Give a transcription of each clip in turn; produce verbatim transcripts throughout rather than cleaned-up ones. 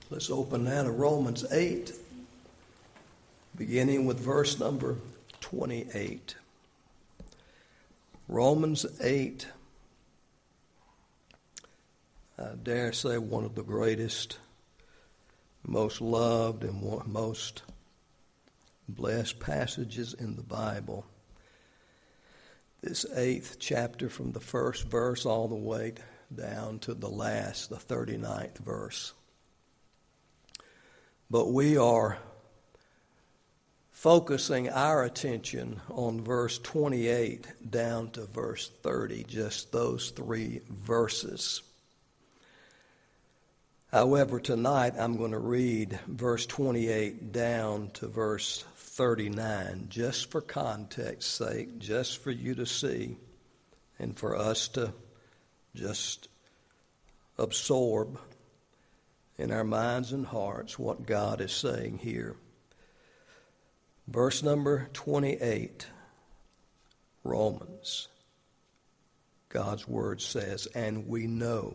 Let's open now to Romans eight, beginning with verse number twenty-eight. Romans eight, I dare say one of the greatest, most loved, and most blessed passages in the Bible. This eighth chapter, from the first verse all the way down to the last, the thirty-ninth verse. But we are focusing our attention on verse twenty-eight down to verse thirty, just those three verses. However, tonight I'm going to read verse twenty-eight down to verse thirty-nine, just for context's sake, just for you to see, and for us to just absorb in our minds and hearts what God is saying here. Verse number twenty-eight, Romans. God's word says, "And we know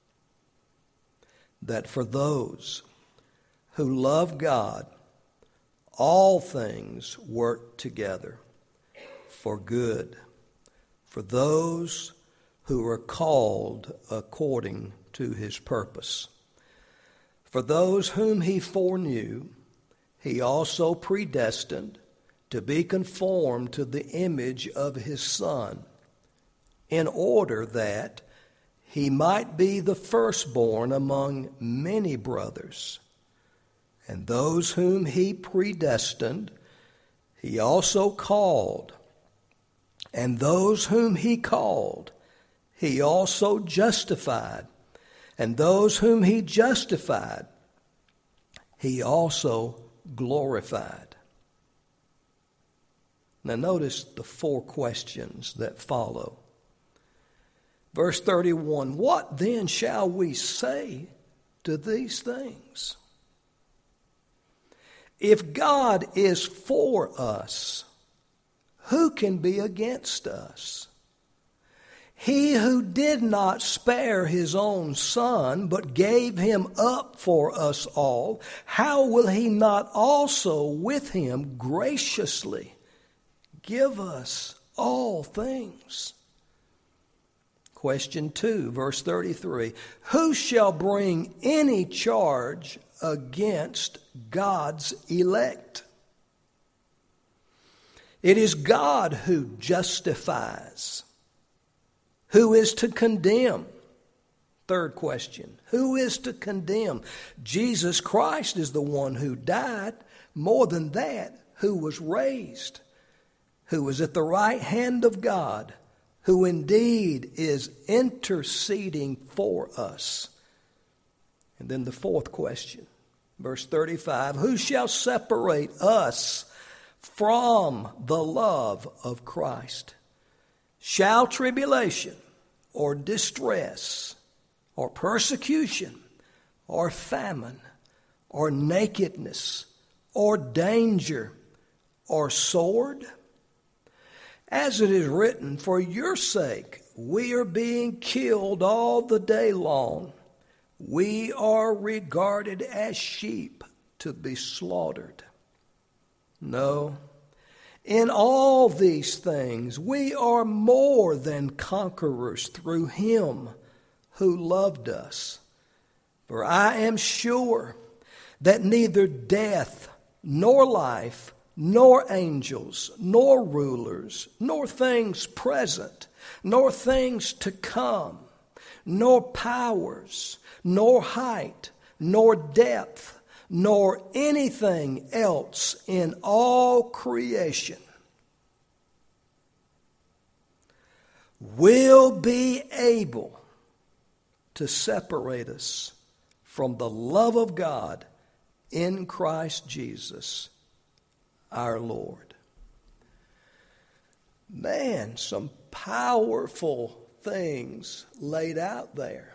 that for those who love God, all things work together for good, for those who are called according to his purpose. For those whom he foreknew, he also predestined to be conformed to the image of his Son, in order that he might be the firstborn among many brothers. And those whom he predestined, he also called. And those whom he called, he also justified. And those whom he justified, he also glorified." Now notice the four questions that follow. Verse thirty-one, "What then shall we say to these things? If God is for us, who can be against us? He who did not spare his own Son, but gave him up for us all, how will he not also with him graciously give us all things?" Question two, verse thirty-three, "Who shall bring any charge against God's elect? It is God who justifies. Who is to condemn?" Third question, who is to condemn? Jesus Christ is the one who died. More than that, who was raised, who was at the right hand of God, who indeed is interceding for us. And then the fourth question, verse thirty-five, "Who shall separate us from the love of Christ? Shall tribulation or distress or persecution or famine or nakedness or danger or sword? As it is written, for your sake we are being killed all the day long. We are regarded as sheep to be slaughtered. No, in all these things we are more than conquerors through him who loved us. For I am sure that neither death nor life, nor angels, nor rulers, nor things present, nor things to come, nor powers, nor height, nor depth, nor anything else in all creation will be able to separate us from the love of God in Christ Jesus our Lord." Man, some powerful things laid out there.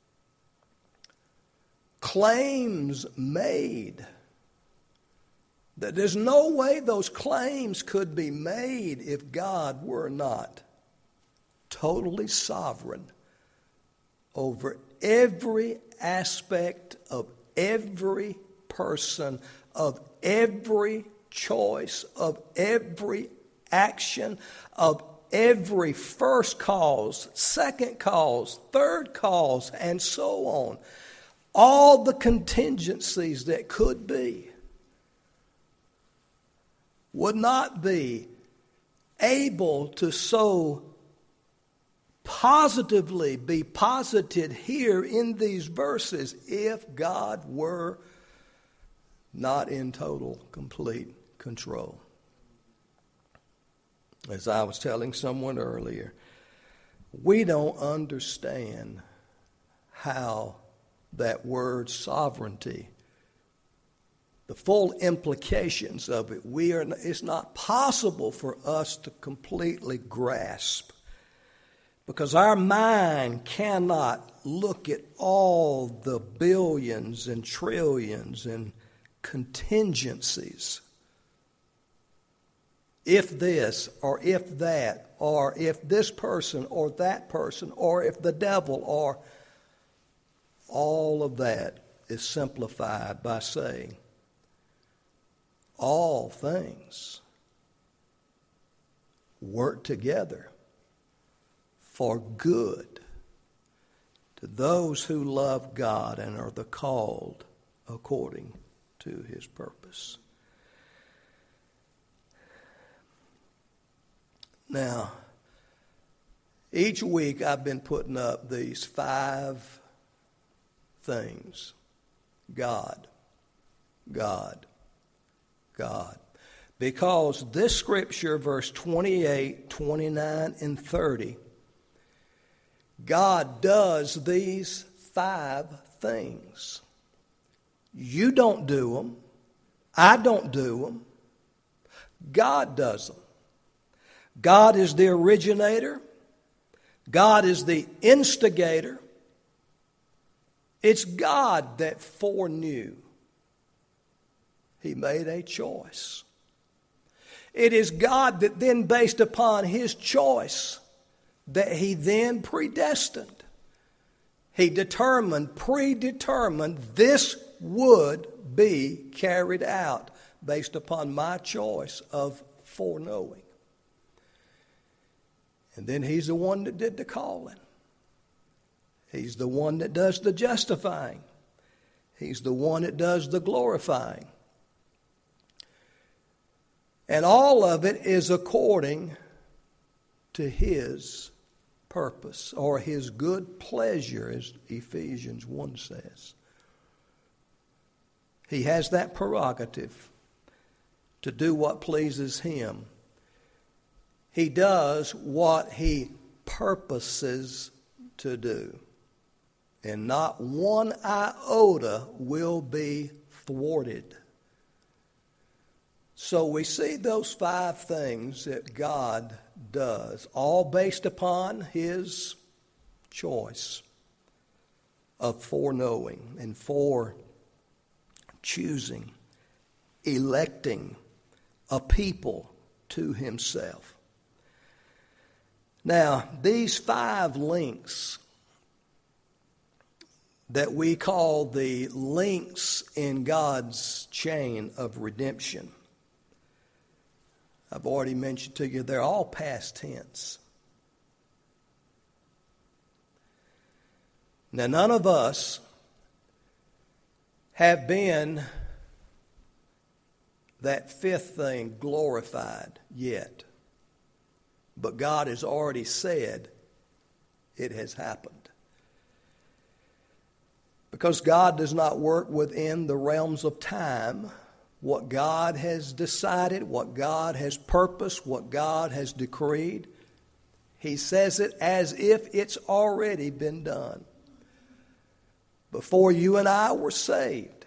Claims made that there's no way those claims could be made if God were not totally sovereign over every aspect of every person, of every choice, of every action, of every first cause, second cause, third cause, and so on. All the contingencies that could be would not be able to so positively be posited here in these verses if God were not in total, complete control. As I was telling someone earlier, we don't understand how that word sovereignty, the full implications of it, we are, it's not possible for us to completely grasp, because our mind cannot look at all the billions and trillions and contingencies. If this, or if that, or if this person, or that person, or if the devil, or all of that is simplified by saying all things work together for good to those who love God and are the called according to his purpose. Now, each week I've been putting up these five things. God, God, God. Because this scripture, verse twenty-eight, twenty-nine, and thirty, God does these five things. You don't do them. I don't do them. God does them. God is the originator. God is the instigator. It's God that foreknew. He made a choice. It is God that then, based upon his choice, that he then predestined. He determined, predetermined, this would be carried out based upon my choice of foreknowing. And then he's the one that did the calling. He's the one that does the justifying. He's the one that does the glorifying. And all of it is according to his purpose, or his good pleasure, as Ephesians one says. He has that prerogative to do what pleases him. He does what he purposes to do. And not one iota will be thwarted. So we see those five things that God does, all based upon his choice of foreknowing and for choosing, electing a people to himself. Now, these five links that we call the links in God's chain of redemption, I've already mentioned to you, they're all past tense. Now, none of us have been that fifth thing glorified yet. But God has already said it has happened. Because God does not work within the realms of time. What God has decided, what God has purposed, what God has decreed, he says it as if it's already been done. Before you and I were saved,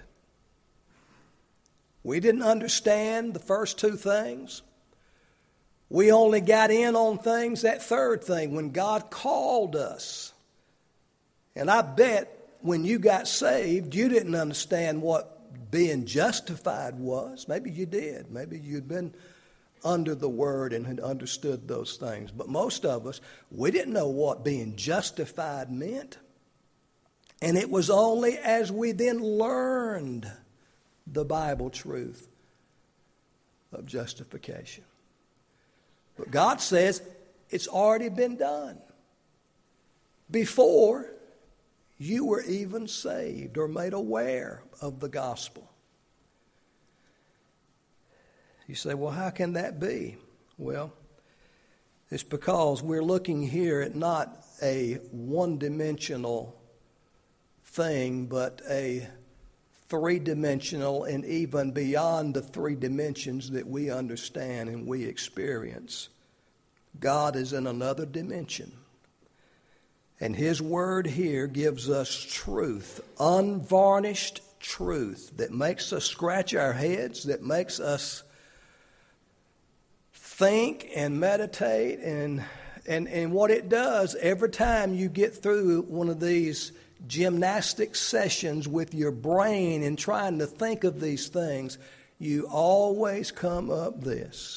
we didn't understand the first two things. We only got in on things, that third thing, when God called us. And I bet when you got saved, you didn't understand what being justified was. Maybe you did. Maybe you'd been under the word and had understood those things. But most of us, we didn't know what being justified meant. And it was only as we then learned the Bible truth of justification. But God says it's already been done before you were even saved or made aware of the gospel. You say, well, how can that be? Well, it's because we're looking here at not a one-dimensional thing, but a three-dimensional and even beyond the three dimensions that we understand and we experience. God is in another dimension. And His Word here gives us truth, unvarnished truth that makes us scratch our heads, that makes us think and meditate. And, and, and what it does, every time you get through one of these gymnastic sessions with your brain and trying to think of these things, you always come up this.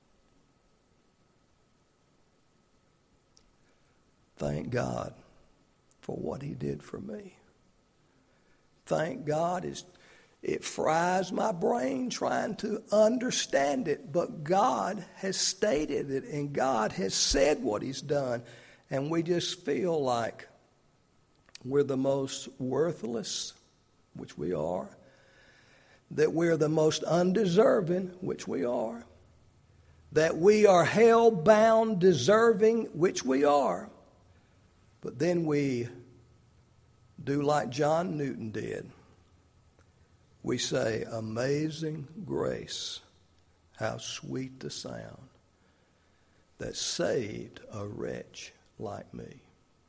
Thank God for what He did for me. Thank God. It's, it fries my brain trying to understand it, but God has stated it and God has said what He's done, and we just feel like we're the most worthless, which we are, that we're the most undeserving, which we are, that we are hell-bound deserving, which we are. But then we do like John Newton did. We say, amazing grace, how sweet the sound that saved a wretch like me.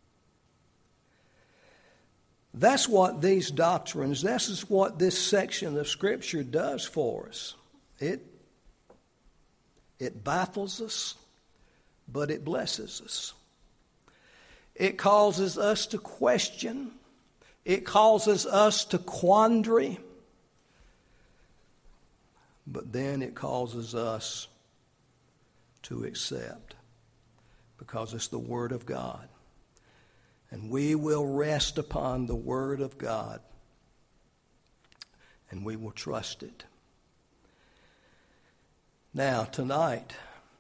That's what these doctrines, this is what this section of Scripture does for us. It, it baffles us, but it blesses us. It causes us to question. It causes us to quandary. But then it causes us to accept, because it's the Word of God. And we will rest upon the Word of God, and we will trust it. Now, tonight,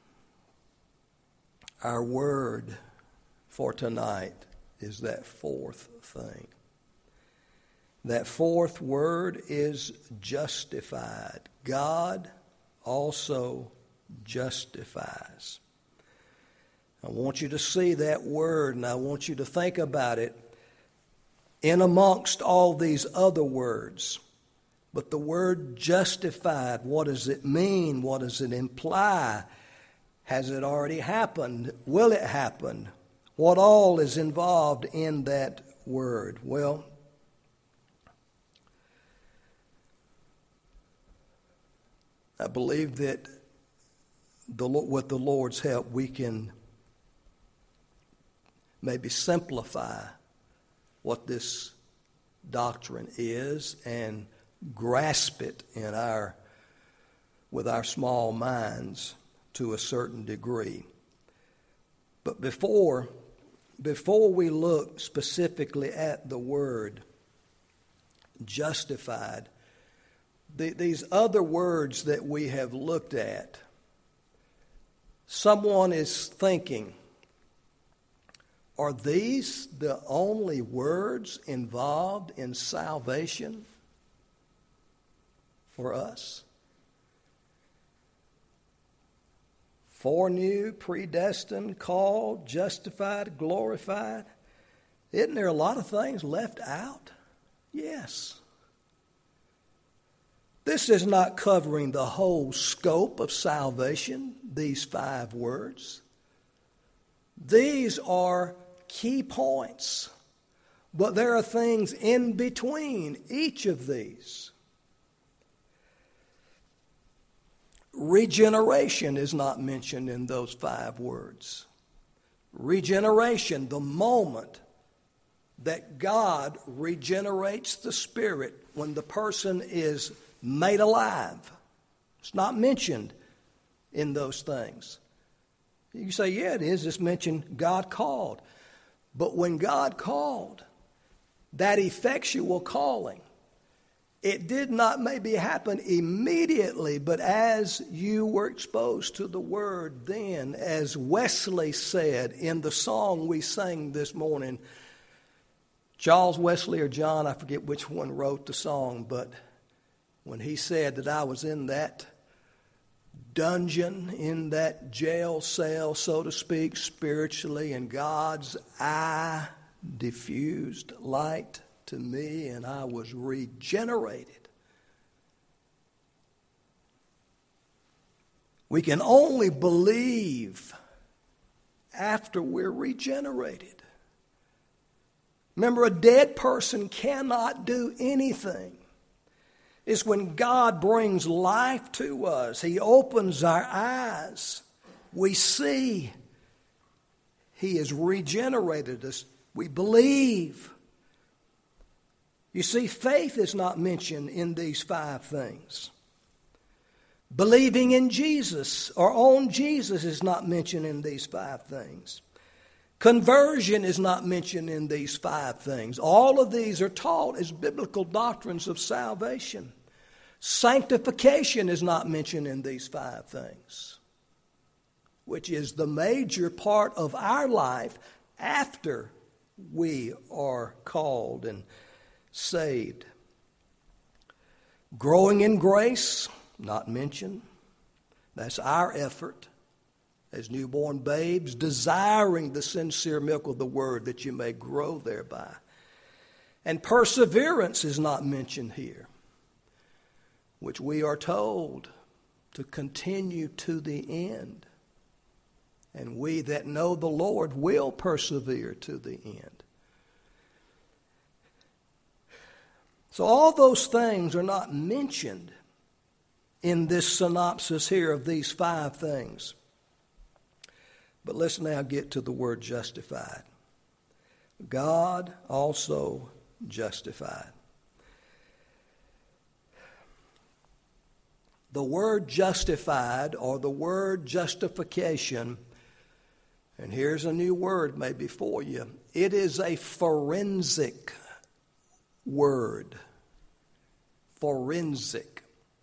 our word for tonight is that fourth thing. That fourth word is justified. God also justifies. I want you to see that word, and I want you to think about it in amongst all these other words. But the word justified, what does it mean? What does it imply? Has it already happened? Will it happen? What all is involved in that word? Well, I believe that the, with the Lord's help, we can maybe simplify what this doctrine is and grasp it in our with our small minds to a certain degree. But before before we look specifically at the word justified, the, these other words that we have looked at, someone is thinking, are these the only words involved in salvation for us? Foreknew, predestined, called, justified, glorified. Isn't there a lot of things left out? Yes. This is not covering the whole scope of salvation, these five words. These are key points, but there are things in between each of these. Regeneration is not mentioned in those five words. Regeneration, the moment that God regenerates the spirit when the person is made alive. It's not mentioned in those things. You say, yeah, it is. It's mentioned God called. But when God called, that effectual calling. It did not maybe happen immediately, but as you were exposed to the Word then, as Wesley said in the song we sang this morning, Charles Wesley or John, I forget which one wrote the song, but when he said that I was in that dungeon, in that jail cell, so to speak, spiritually, and God's eye diffused light to me, and I was regenerated. We can only believe after we're regenerated. Remember, a dead person cannot do anything. It's when God brings life to us. He opens our eyes. We see He has regenerated us. We believe. You see, faith is not mentioned in these five things. Believing in Jesus or on Jesus is not mentioned in these five things. Conversion is not mentioned in these five things. All of these are taught as biblical doctrines of salvation. Sanctification is not mentioned in these five things, which is the major part of our life after we are called and saved. Growing in grace, not mentioned. That's our effort as newborn babes, desiring the sincere milk of the Word that you may grow thereby. And perseverance is not mentioned here, which we are told to continue to the end. And we that know the Lord will persevere to the end. So all those things are not mentioned in this synopsis here of these five things. But let's now get to the word justified. God also justified. The word justified, or the word justification, and here's a new word maybe for you. It is a forensic word. Forensic.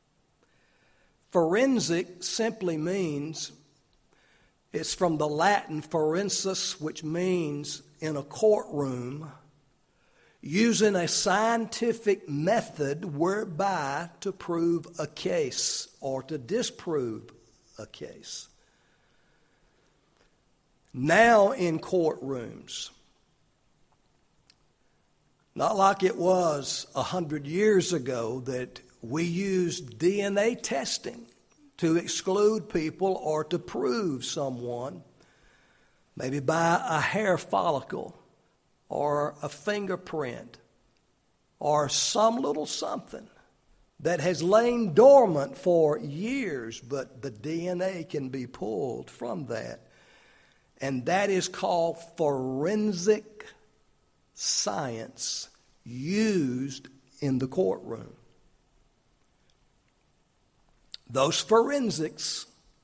Forensic simply means, it's from the Latin forensis, which means in a courtroom, using a scientific method whereby to prove a case or to disprove a case. Now in courtrooms, not like it was a hundred years ago that we used D N A testing to exclude people or to prove someone, maybe by a hair follicle or a fingerprint or some little something that has lain dormant for years, but the D N A can be pulled from that. And that is called forensic science used in the courtroom. Those forensics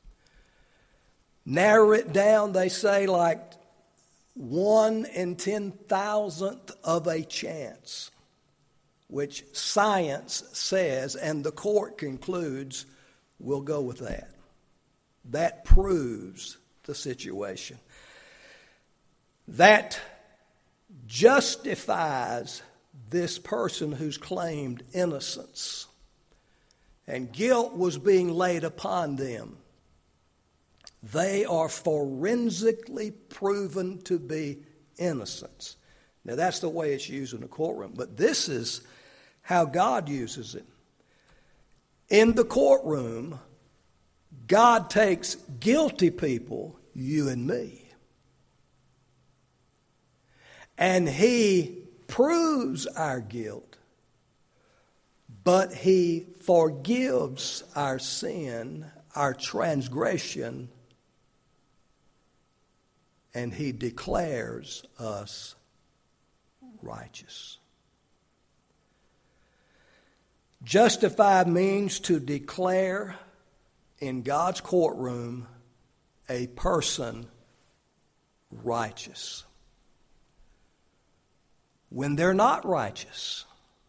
narrow it down, they say, like one in ten thousandth of a chance, which science says, and the court concludes, we'll go with that. That proves the situation. That justifies this person who's claimed innocence, and guilt was being laid upon them. They are forensically proven to be innocent. Now that's the way it's used in the courtroom, but this is how God uses it. In the courtroom, God takes guilty people, you and me, and He proves our guilt, but He forgives our sin, our transgression, and He declares us righteous. Justified means to declare in God's courtroom a person righteous. when they're not righteous.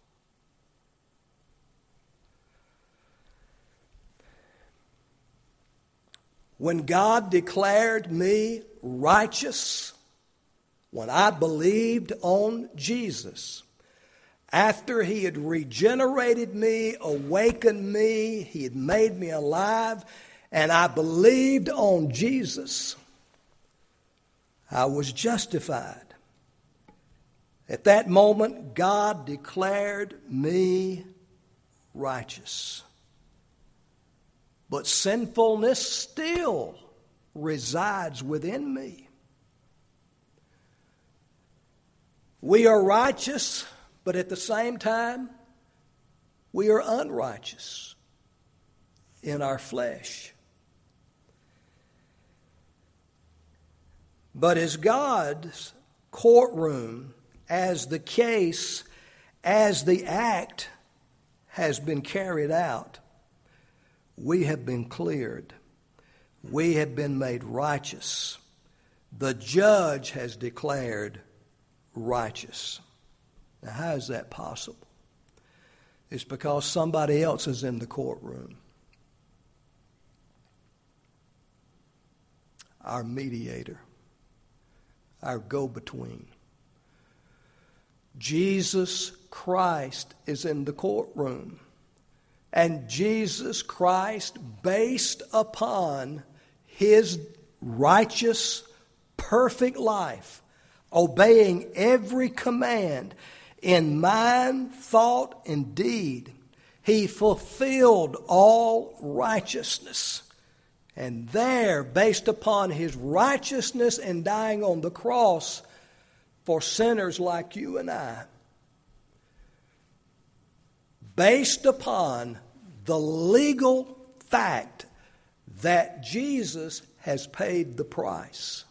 When God declared me righteous, when I believed on Jesus, after He had regenerated me, awakened me, He had made me alive, and I believed on Jesus, I was justified. At that moment, God declared me righteous. But sinfulness still resides within me. We are righteous, but at the same time, we are unrighteous in our flesh. But as God's courtroom, as the case, as the act has been carried out, we have been cleared. We have been made righteous. The judge has declared righteous. Now, how is that possible? It's because somebody else is in the courtroom. Our mediator, our go-between. Jesus Christ is in the courtroom. And Jesus Christ, based upon His righteous, perfect life, obeying every command in mind, thought, and deed, He fulfilled all righteousness. And there, based upon His righteousness and dying on the cross for sinners like you and I, based upon the legal fact that Jesus has paid the price,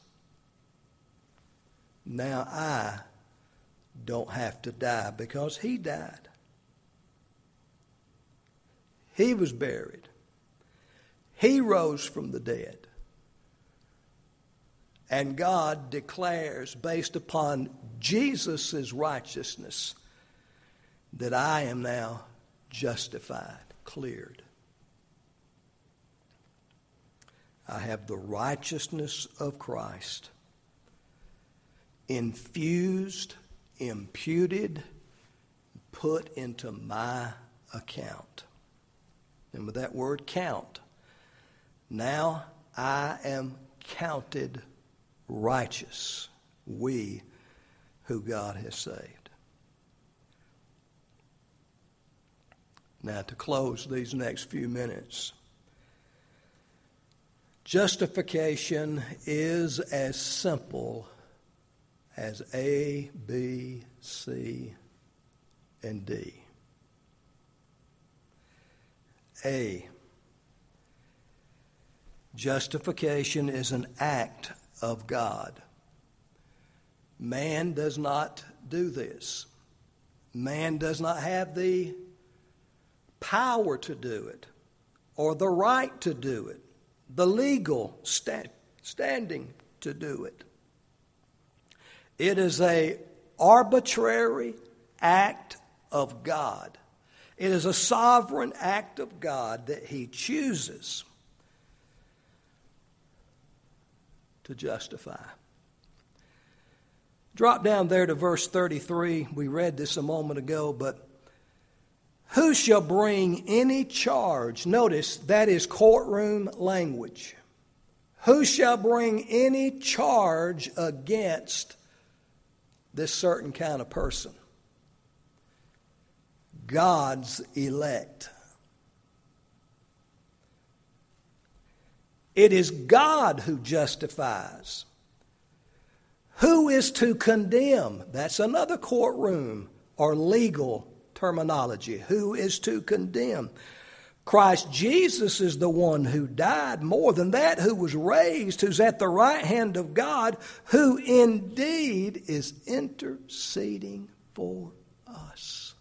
now I don't have to die because He died. He was buried. He rose from the dead. And God declares, based upon Jesus' righteousness, that I am now justified, cleared. I have the righteousness of Christ infused, imputed, put into my account. And with that word count, now I am counted righteous, we who God has saved. Now, to close these next few minutes, justification is as simple as A, B, C, and D. A, justification is an act of God. Man does not do this. Man does not have the power to do it, or the right to do it, the legal sta- standing to do it. It is an arbitrary act of God. It is a sovereign act of God that He chooses to justify. Drop down there to verse thirty-three. We read this a moment ago, but who shall bring any charge? Notice that is courtroom language. Who shall bring any charge against this certain kind of person? God's elect. It is God who justifies. Who is to condemn? That's another courtroom or legal terminology. Who is to condemn? Christ Jesus is the one who died. More than that, who was raised, who's at the right hand of God, who indeed is interceding for us.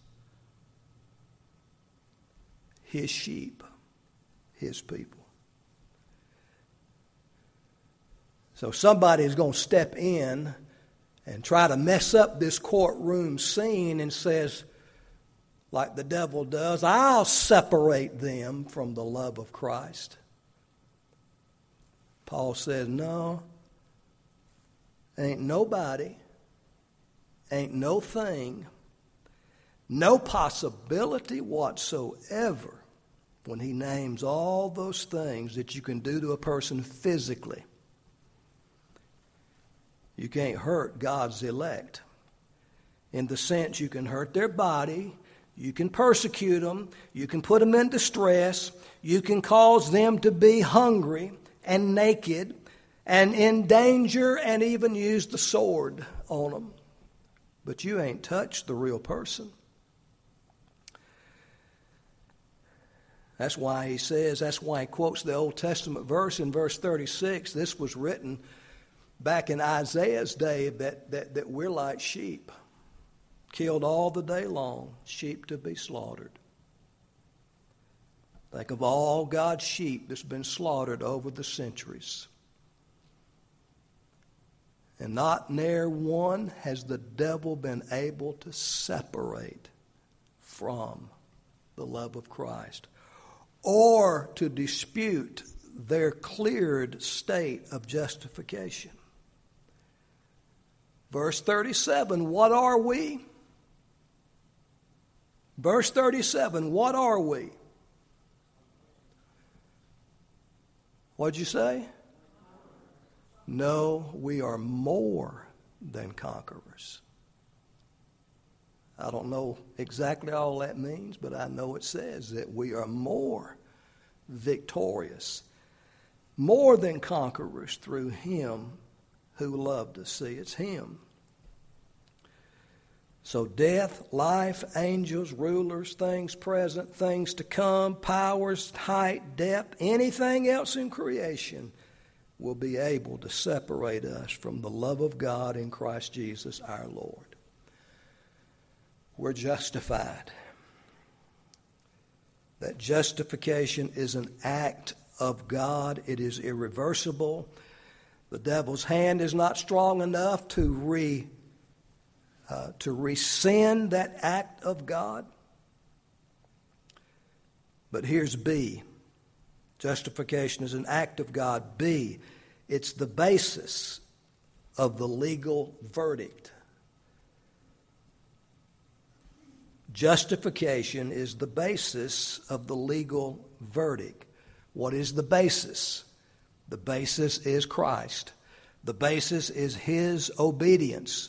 His sheep, His people. So somebody is going to step in and try to mess up this courtroom scene and says, like the devil does, I'll separate them from the love of Christ. Paul says, no, ain't nobody, ain't no thing, no possibility whatsoever when he names all those things that you can do to a person physically. You can't hurt God's elect. In the sense you can hurt their body, you can persecute them, you can put them in distress, you can cause them to be hungry and naked and in danger and even use the sword on them. But you ain't touched the real person. That's why he says, that's why he quotes the Old Testament verse in verse thirty-six. This was written back in Isaiah's day, that, that, that we're like sheep, killed all the day long, sheep to be slaughtered. Think of all God's sheep that's been slaughtered over the centuries. And not near one has the devil been able to separate from the love of Christ, or to dispute their cleared state of justification. Verse thirty-seven, what are we? Verse thirty-seven, what are we? What'd you say? No, we are more than conquerors. I don't know exactly all that means, but I know it says that we are more victorious, more than conquerors through him who loved us. See, it's him. So death, life, angels, rulers, things present, things to come, powers, height, depth, anything else in creation will be able to separate us from the love of God in Christ Jesus our Lord. We're justified. That justification is an act of God. It is irreversible. The devil's hand is not strong enough to re uh, to rescind that act of God. But here's B. Justification is an act of God. B, it's the basis of the legal verdict. Justification is the basis of the legal verdict. What is the basis? The basis is Christ. The basis is his obedience.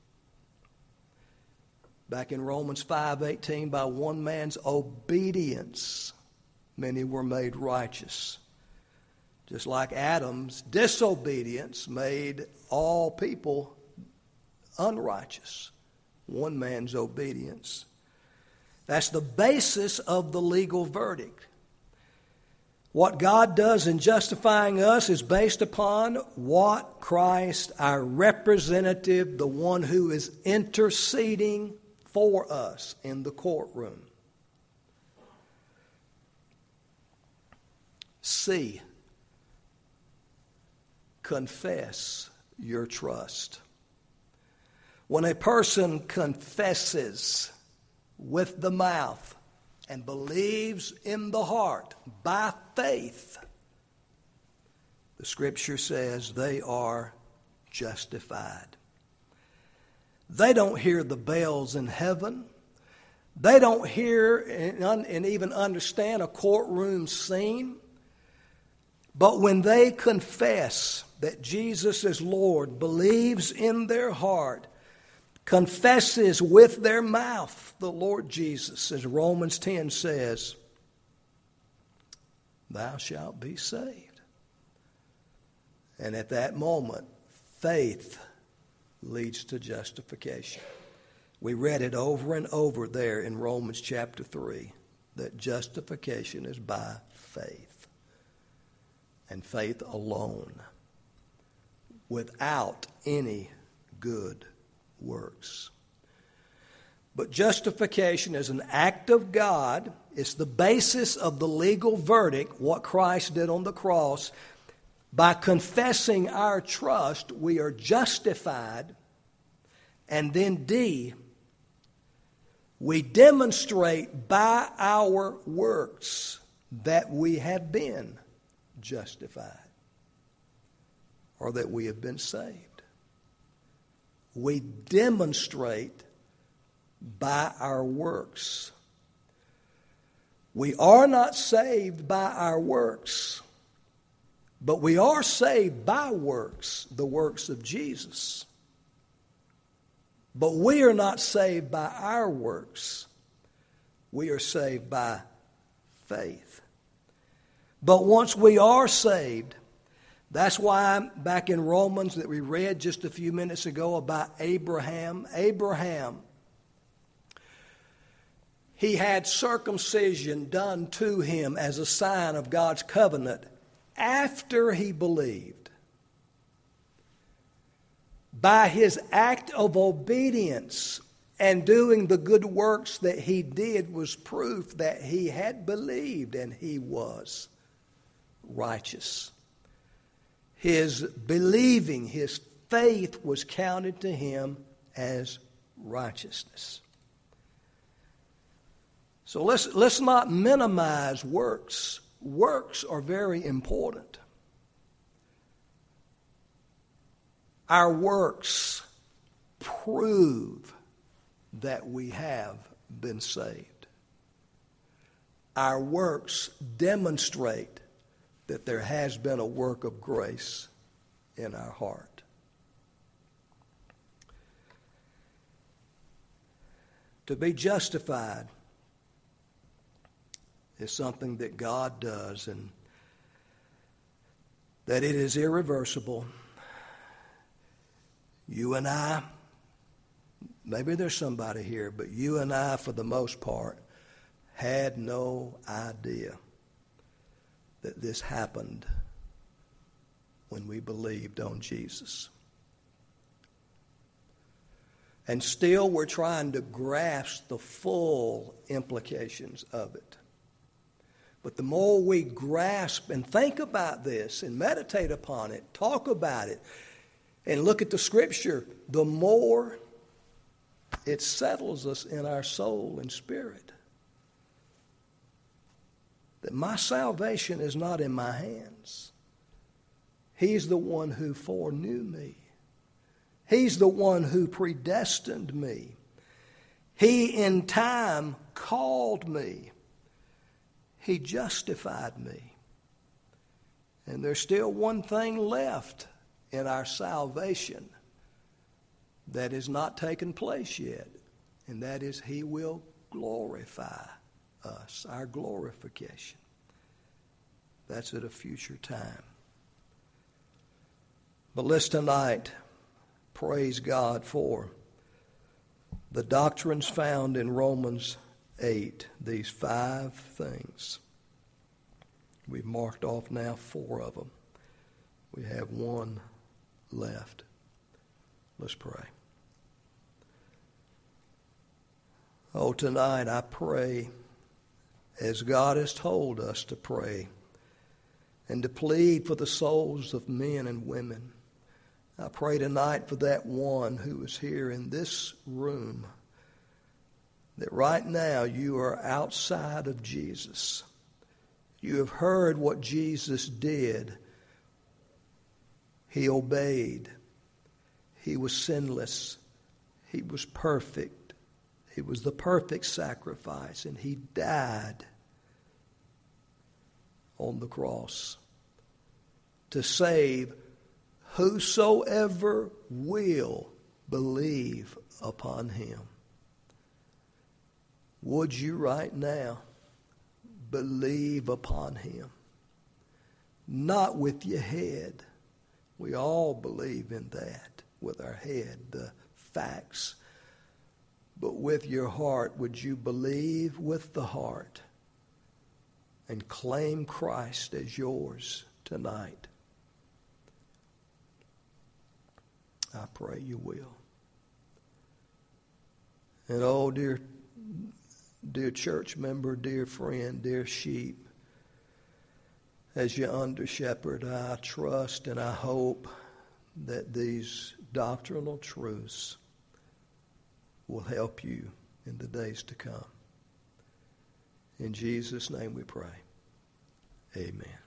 Back in Romans five eighteen, by one man's obedience, many were made righteous. Just like Adam's disobedience made all people unrighteous. One man's obedience. That's the basis of the legal verdict. What God does in justifying us is based upon what Christ, our representative, the one who is interceding for us in the courtroom. C, confess your trust. When a person confesses with the mouth and believes in the heart by faith, the Scripture says they are justified. They don't hear the bells in heaven. They don't hear and even understand a courtroom scene. But when they confess that Jesus is Lord, believes in their heart, confesses with their mouth the Lord Jesus, as Romans ten says, thou shalt be saved. And at that moment, faith leads to justification. We read it over and over there in Romans chapter three, that justification is by faith, and faith alone, without any good works. But justification is an act of God. It's the basis of the legal verdict, what Christ did on the cross. By confessing our trust, we are justified. And then D, we demonstrate by our works that we have been justified or that we have been saved. We demonstrate by our works. We are not saved by our works, but we are saved by works, the works of Jesus. But we are not saved by our works. We are saved by faith. But once we are saved, that's why back in Romans that we read just a few minutes ago about Abraham, Abraham, he had circumcision done to him as a sign of God's covenant after he believed. By his act of obedience and doing the good works that he did was proof that he had believed and he was righteous. His believing, his faith was counted to him as righteousness. So let's, let's not minimize works. Works are very important. Our works prove that we have been saved. Our works demonstrate that there has been a work of grace in our heart. To be justified is something that God does, and that it is irreversible. You and I, maybe there's somebody here, but you and I, for the most part, had no idea that this happened when we believed on Jesus. And still we're trying to grasp the full implications of it. But the more we grasp and think about this and meditate upon it, talk about it, and look at the Scripture, the more it settles us in our soul and spirit. That my salvation is not in my hands. He's the one who foreknew me. He's the one who predestined me. He in time called me. He justified me. And there's still one thing left in our salvation that has not taken place yet, and that is He will glorify us, our glorification. That's at a future time. But let's tonight praise God for the doctrines found in Romans eight, these five things. We've marked off now four of them. We have one left. Let's pray. Oh, tonight I pray as God has told us to pray and to plead for the souls of men and women. I pray tonight for that one who is here in this room, that right now you are outside of Jesus. You have heard what Jesus did. He obeyed. He was sinless. He was perfect. He was the perfect sacrifice, and He died on the cross to save whosoever will believe upon Him. Would you right now believe upon Him? Not with your head. We all believe in that with our head, the facts. But with your heart, would you believe with the heart and claim Christ as yours tonight? I pray you will. And oh, dear Dear church member, dear friend, dear sheep, as your under shepherd, I trust and I hope that these doctrinal truths will help you in the days to come. In Jesus' name we pray. Amen.